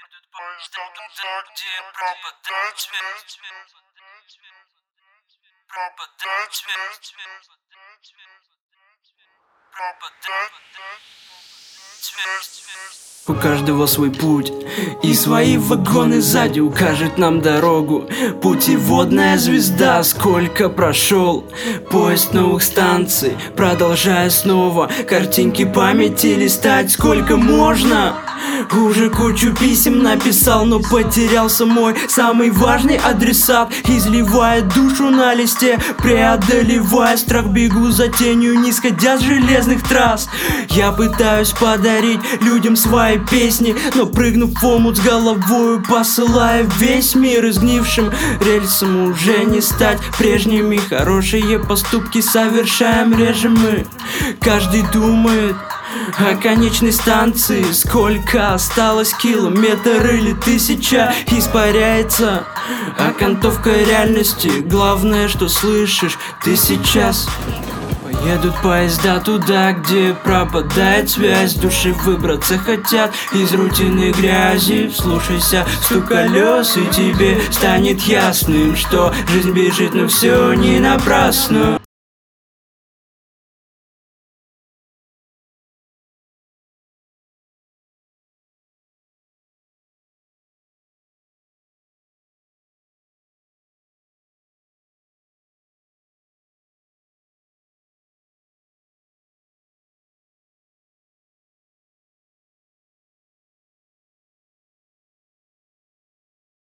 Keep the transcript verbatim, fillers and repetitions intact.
Поезда туда, где пропадает связь. Пропадает связь. Пропадает связь. У каждого свой путь, и свои вагоны сзади укажет нам дорогу. Путеводная звезда, сколько прошел поезд новых станций, продолжая снова картинки памяти листать, сколько можно. Уже кучу писем написал, но потерялся мой самый важный адресат. Изливая душу на листе, преодолевая страх, бегу за тенью, не сходя с железных трасс. Я пытаюсь подарить людям свои песни, но прыгнув в омут с головою, посылая весь мир изгнившим рельсам, уже не стать прежними. Хорошие поступки совершаем реже мы. Каждый думает о конечной станции, сколько осталось, километр или тысяча испаряется окантовка реальности. Главное, что слышишь ты сейчас. Едут поезда туда, где пропадает связь. Души выбраться хотят из рутины грязи. Вслушайся в стук колес, и тебе станет ясным, что жизнь бежит, но все не напрасно.